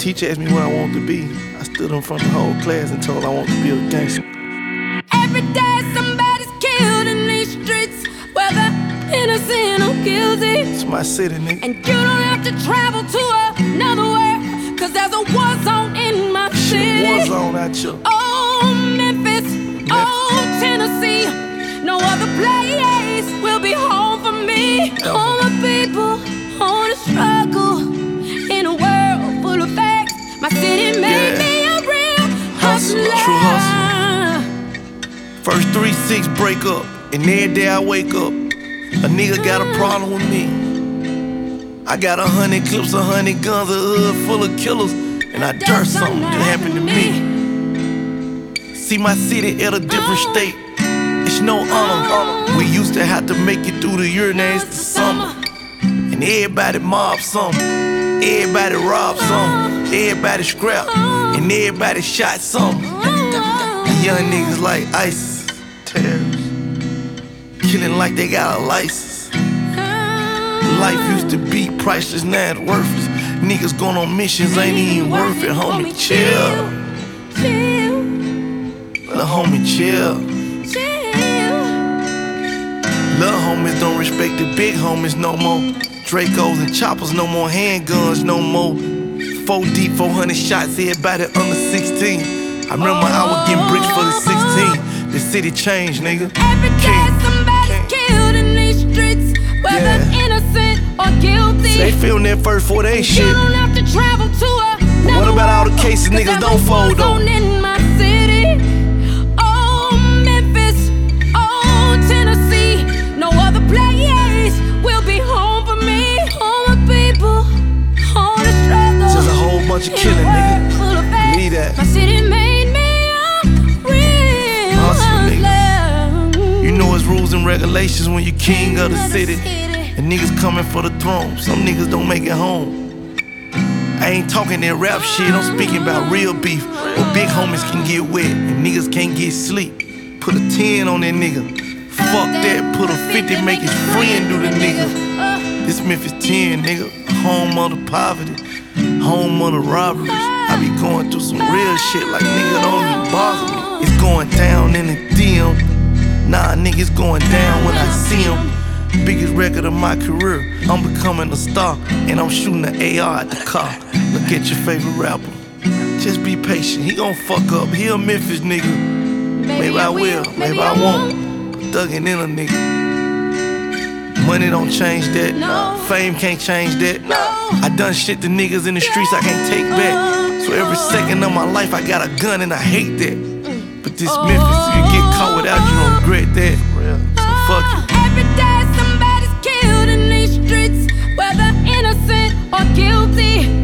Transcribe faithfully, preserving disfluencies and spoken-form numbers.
teacher asked me what I wanted to be, I stood in front of the whole class and told I want to be a gangster. Every day somebody's killed in these streets, whether innocent or guilty. It's my city, nigga. And you don't have to travel to another world, cause there's a war zone in my city. War zone out here. Oh, Memphis, Memphis, oh, Tennessee. No other place will be home for me. Ever. All the people on the struggle in a world full of facts. My city made yeah. me a real hustler. True hustle. First three six break up, and every day I wake up, a nigga got a problem with me. I got a hundred clips, a hundred guns, a hood full of killers, and I dare something that happened to me. See my city at a different state. It's no honor. We used to have to make it through the year, now it's the summer. And everybody mob something, everybody rob something, everybody scrap, and everybody shot something. Young niggas like ISIS, terrorists, killing like they got a license. Life used to be priceless, now it's worthless. Niggas going on missions ain't even worth it, homie, chill. Lil' homie, chill. Lil' homies don't respect the big homies no more. Dracos and choppers, no more handguns, no more. Four deep, four hundred shots, everybody under sixteen. I remember I was getting bricks for the sixteen. The city changed, nigga. Every day somebody's killed in these streets, whether yeah. innocent or guilty. They film that first for they shit. You don't have to travel to a What about all the cases niggas don't fold on? In my city. Oh, Memphis, oh, Tennessee. No other place will be home for me. All the people, all the struggle. Just a whole bunch of killing, nigga. Believe that. My city made me a real hustler. You know it's rules and regulations when you're king of the city. And niggas coming for the throne. Some niggas don't make it home. I ain't talking that rap shit, I'm speaking about real beef. Where big homies can get wet and niggas can't get sleep. Put a ten on that nigga. Fuck that, put a fifty, make his friend do the nigga. This Memphis ten, nigga. Home of the poverty, home of the robberies. I be going through some real shit like nigga don't even bother me. It's going down in the D M. Nah, nigga, it's going down when I see him. Biggest record of my career, I'm becoming a star, and I'm shooting the A R at the car. Look at your favorite rapper. Just be patient, he gon' fuck up. He a Memphis nigga. Maybe I will, maybe I won't. But thuggin' in a nigga. Money don't change that. Fame can't change that. I done shit to niggas in the streets I can't take back. So every second of my life I got a gun and I hate that. But this Memphis, if you get caught without, you don't regret that. So fuck it. Every day somebody's killed in these streets, whether innocent or guilty.